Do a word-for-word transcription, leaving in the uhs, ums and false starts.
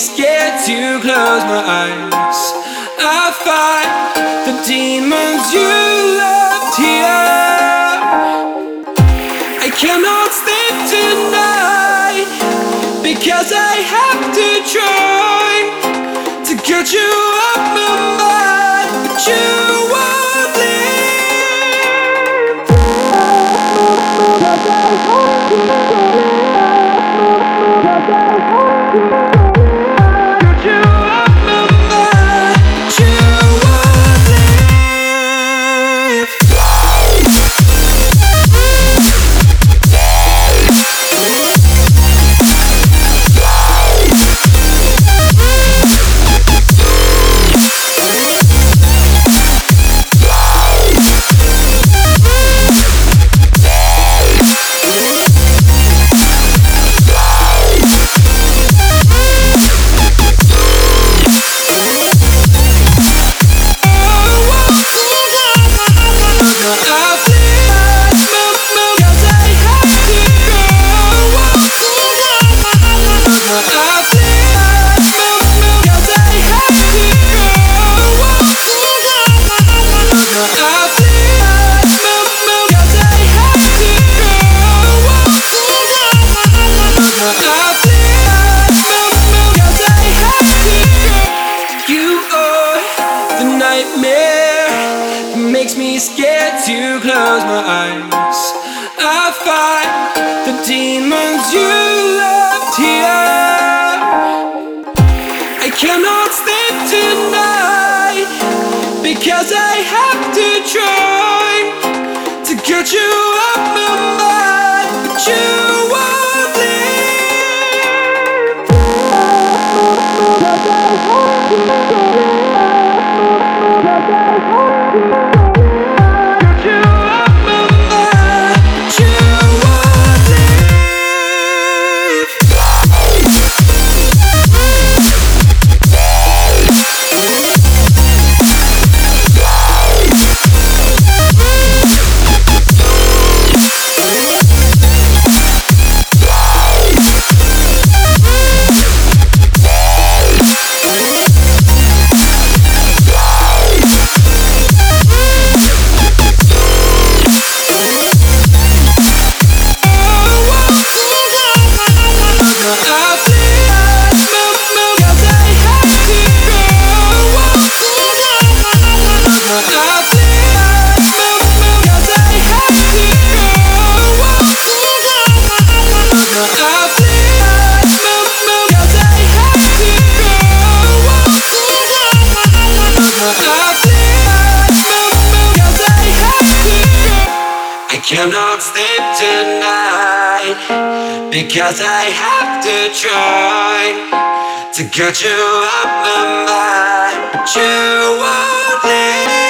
scared to close my eyes. I fight the demons you left here. I cannot sleep tonight because I have to try to get you off my mind, but you won't leave. Get you off my mind, but you won't leave. Makes me scared to close my eyes. I fight the demons you left here. I cannot sleep tonight because I have to try to get you off my mind, but you won't leave. I cannot sleep tonight because I have to try to get you off my mind, but you won't leave.